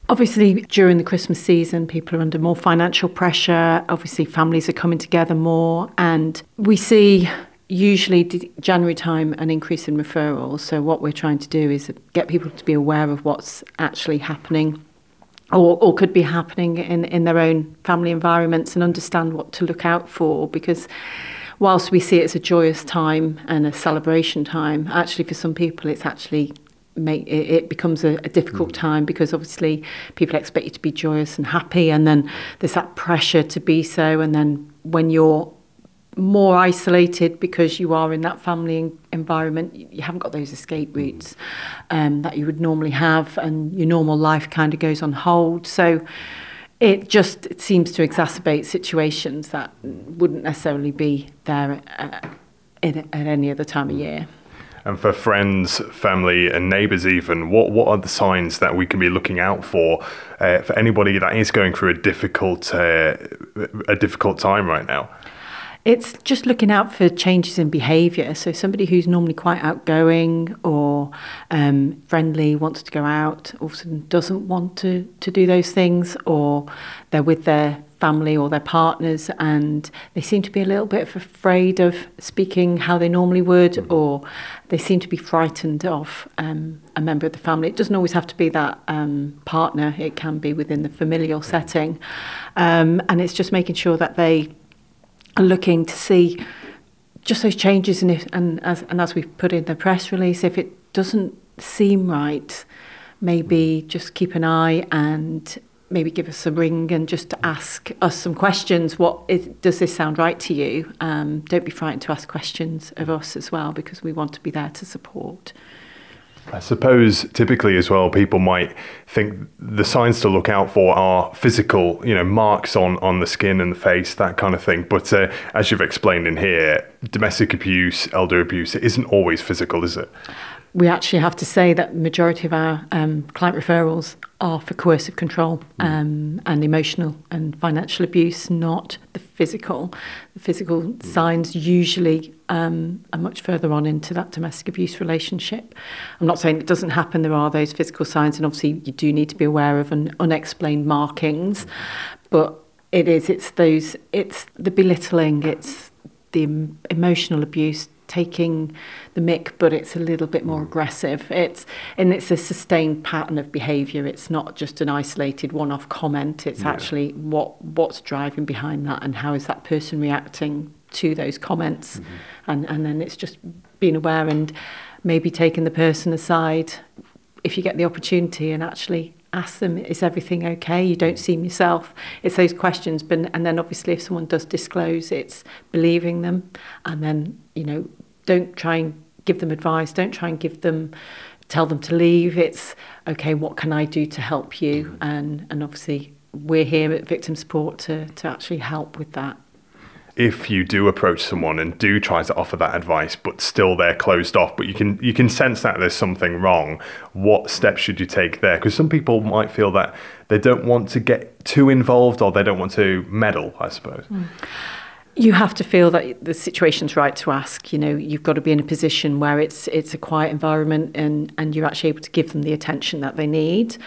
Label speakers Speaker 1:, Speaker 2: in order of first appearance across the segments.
Speaker 1: Obviously, during the Christmas season, people are under more financial pressure. Obviously, families are coming together more. And we see usually January time an increase in referrals. So what we're trying to do is get people to be aware of what's actually happening or could be happening in their own family environments and understand what to look out for. Because whilst we see it as a joyous time and a celebration time, actually for some people it's actually it becomes a difficult time, because obviously people expect you to be joyous and happy, and then there's that pressure to be so, and then when you're more isolated because you are in that family environment, you haven't got those escape routes that you would normally have, and your normal life kind of goes on hold. So it seems to exacerbate situations that wouldn't necessarily be there at any other time of year.
Speaker 2: And for friends, family and neighbours even, what are the signs that we can be looking out for anybody that is going through a difficult time right now?
Speaker 1: It's just looking out for changes in behaviour. So somebody who's normally quite outgoing or friendly, wants to go out, all of a sudden doesn't want to do those things, or they're with their family or their partners and they seem to be a little bit afraid of speaking how they normally would, or they seem to be frightened of a member of the family. It doesn't always have to be that partner. It can be within the familial setting. And it's just making sure that they are looking to see just those changes, and as we put in the press release, if it doesn't seem right, maybe just keep an eye and maybe give us a ring and just to ask us some questions. Does this sound right to you? Don't be frightened to ask questions of us as well, because we want to be there to support.
Speaker 2: I suppose typically as well, people might think the signs to look out for are physical, marks on the skin and the face, that kind of thing. But as you've explained in here, domestic abuse, elder abuse, it isn't always physical, is it?
Speaker 1: We actually have to say that the majority of our client referrals are for coercive control and emotional and financial abuse, not the physical. The physical signs usually are much further on into that domestic abuse relationship. I'm not saying it doesn't happen. There are those physical signs, and obviously you do need to be aware of unexplained markings. But it's the belittling, it's the emotional abuse, taking the mick, but it's a little bit more aggressive. It's a sustained pattern of behaviour. It's not just an isolated one-off comment. It's actually what's driving behind that, and how is that person reacting to those comments. And then it's just being aware and maybe taking the person aside if you get the opportunity and actually ask them, is everything okay? You don't seem yourself. It's those questions. And then obviously if someone does disclose, it's believing them, and then don't try and give them advice. Don't try and tell them to leave. It's okay, what can I do to help you? And obviously we're here at Victim Support to actually help with that.
Speaker 2: If you do approach someone and do try to offer that advice, but still they're closed off, but you can sense that there's something wrong, what steps should you take there? Because some people might feel that they don't want to get too involved, or they don't want to meddle, I suppose. You
Speaker 1: have to feel that the situation's right to ask. You've got to be in a position where it's a quiet environment and you're actually able to give them the attention that they need.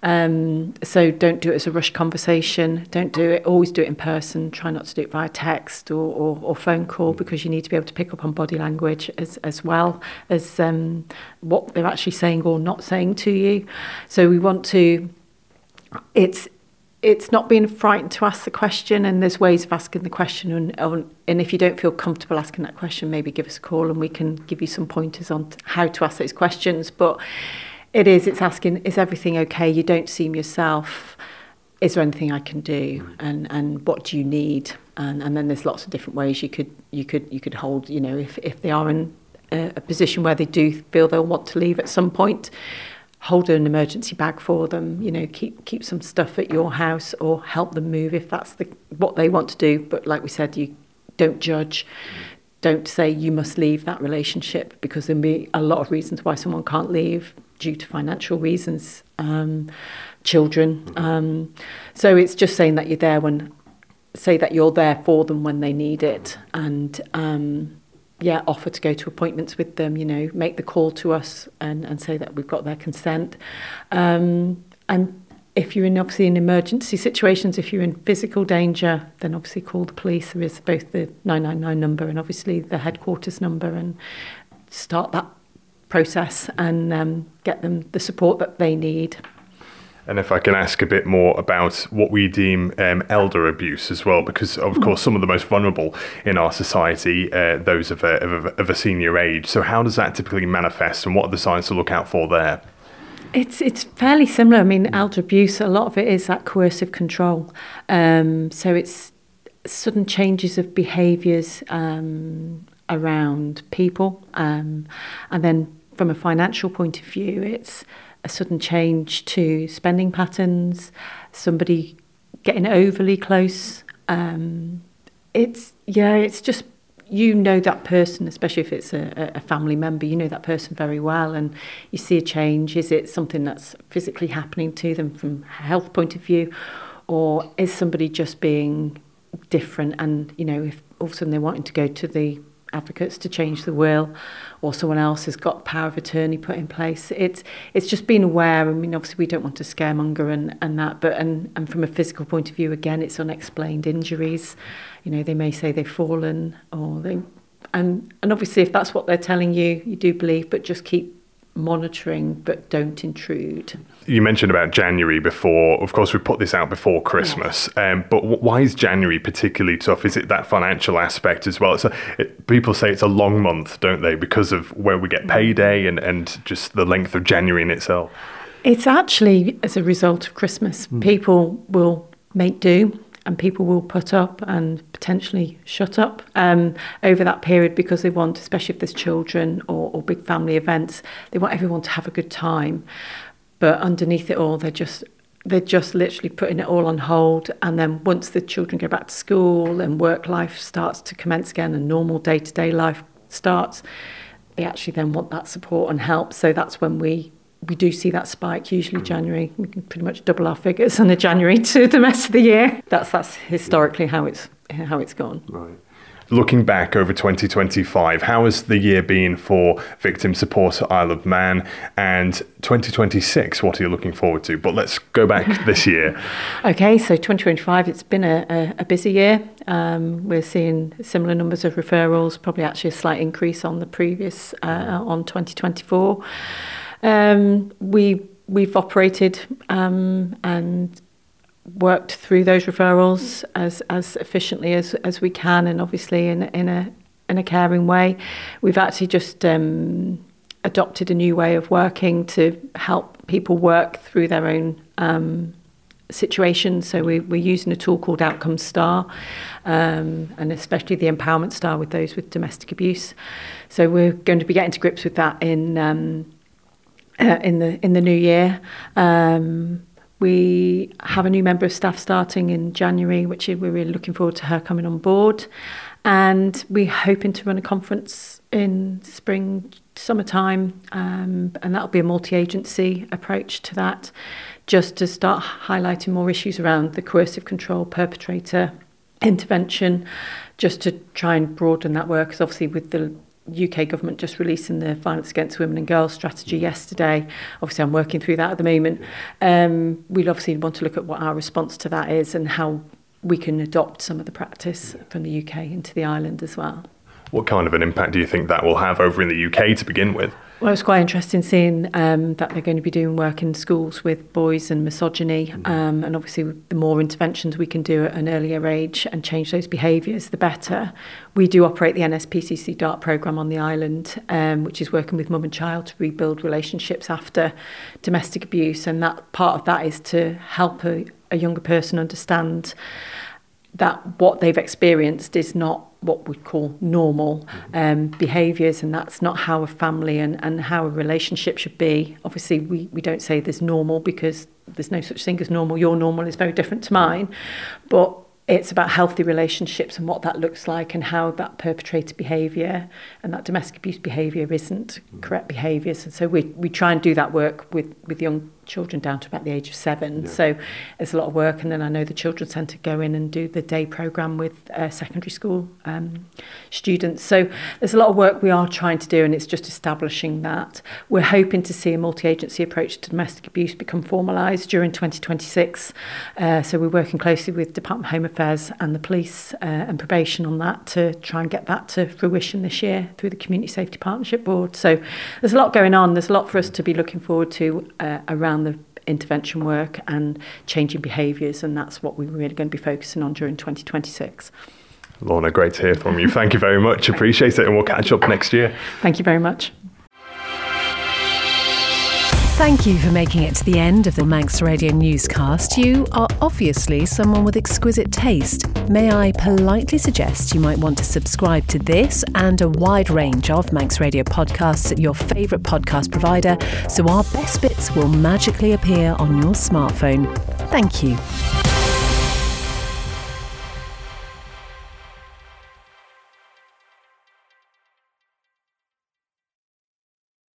Speaker 1: So don't do it as a rushed conversation. Don't do it. Always do it in person. Try not to do it via text or phone call, because you need to be able to pick up on body language as well as what they're actually saying or not saying to you. So we want to. It's not being frightened to ask the question, and there's ways of asking the question. And if you don't feel comfortable asking that question, maybe give us a call and we can give you some pointers on how to ask those questions. But it's asking, is everything okay? You don't seem yourself. Is there anything I can do? And what do you need? And then there's lots of different ways you could hold. If they are in a position where they do feel they'll want to leave at some point, hold an emergency bag for them, keep some stuff at your house, or help them move if that's what they want to do. But like we said, you don't judge. Don't say you must leave that relationship, because there'll be a lot of reasons why someone can't leave, due to financial reasons, children. So it's just saying that you're there for them when they need it, and offer to go to appointments with them, make the call to us and say that we've got their consent. And if you're obviously in emergency situations, if you're in physical danger, then obviously call the police. There is both the 999 number and obviously the headquarters number, and start that process and get them the support that they need.
Speaker 2: And if I can ask a bit more about what we deem elder abuse as well, because of course some of the most vulnerable in our society, those of a senior age. So how does that typically manifest, and what are the signs to look out for there?
Speaker 1: It's fairly similar. I mean, elder abuse, a lot of it is that coercive control. So it's sudden changes of behaviours around people. And then from a financial point of view, it's a sudden change to spending patterns, somebody getting overly close. It's just, you know that person, especially if it's a family member, you know that person very well, and you see a change. Is it something that's physically happening to them from a health point of view, or is somebody just being different? And, you know, if all of a sudden they're wanting to go to the advocates to change the will, or someone else has got power of attorney put in place. It's just being aware. I mean, obviously we don't want to scaremonger and that, but and from a physical point of view, again, it's unexplained injuries. You know, they may say they've fallen, or they, and obviously if that's what they're telling you, you do believe, but just keep monitoring, but don't intrude. You
Speaker 2: mentioned about January before. Of course, we put this out before Christmas, but why is January particularly tough? Is it that financial aspect as well? People say it's a long month, don't they, because of where we get payday and just the length of January in itself?
Speaker 1: It's actually as a result of Christmas. People will make do, and people will put up and potentially shut up over that period, because they want, especially if there's children or big family events, they want everyone to have a good time. But underneath it all, they're just literally putting it all on hold. And then once the children go back to school and work life starts to commence again and normal day-to-day life starts, they actually then want that support and help. So that's when we do see that spike, usually January. We can pretty much double our figures on the January to the rest of the year. That's historically how it's gone.
Speaker 2: Right. Looking back over 2025, how has the year been for Victim Support at Isle of Man? And 2026, what are you looking forward to? But let's go back this year.
Speaker 1: Okay, so 2025, it's been a busy year. We're seeing similar numbers of referrals, probably actually a slight increase on the previous, on 2024. We've operated and worked through those referrals as efficiently as we can, and obviously in a caring way. We've actually just adopted a new way of working to help people work through their own situations. So we're using a tool called Outcome Star, and especially the Empowerment Star with those with domestic abuse. So we're going to be getting to grips with that in the new year. We have a new member of staff starting in January, which we're really looking forward to her coming on board. And we're hoping to run a conference in summertime, and that'll be a multi-agency approach to that, just to start highlighting more issues around the coercive control, perpetrator intervention, just to try and broaden that work. Because obviously with the UK government just releasing the Violence Against Women and Girls strategy yesterday. Obviously, I'm working through that at the moment. We'd obviously want to look at what our response to that is and how we can adopt some of the practice from the UK into the island as well.
Speaker 2: What kind of an impact do you think that will have over in the UK to begin with?
Speaker 1: Well, it's quite interesting seeing that they're going to be doing work in schools with boys and misogyny, and obviously the more interventions we can do at an earlier age and change those behaviours, the better. We do operate the NSPCC DART programme on the island, which is working with mum and child to rebuild relationships after domestic abuse, and that part of that is to help a younger person understand that what they've experienced is not what we'd call normal behaviours, and that's not how a family and how a relationship should be. Obviously, we don't say there's normal, because there's no such thing as normal. Your normal is very different to mine, but it's about healthy relationships and what that looks like, and how that perpetrator behaviour and that domestic abuse behaviour isn't correct behaviours. And so we try and do that work with young children down to about the age of 7. So it's a lot of work. And then I know the Children's Centre go in and do the day programme with secondary school students. So there's a lot of work we are trying to do, and it's just establishing that. We're hoping to see a multi-agency approach to domestic abuse become formalised during 2026. So we're working closely with Department of Home Affairs and the police and probation on that to try and get that to fruition this year through the Community Safety Partnership Board. So there's a lot going on. There's a lot for us to be looking forward to around the intervention work and changing behaviours, and that's what we're really going to be focusing on during 2026.
Speaker 2: Lorna, great to hear from you. Thank you very much. Appreciate it, and we'll catch up next year.
Speaker 1: Thank you very much.
Speaker 3: Thank you for making it to the end of the Manx Radio newscast. You are obviously someone with exquisite taste. May I politely suggest you might want to subscribe to this and a wide range of Manx Radio podcasts at your favourite podcast provider, so our best bits will magically appear on your smartphone. Thank you.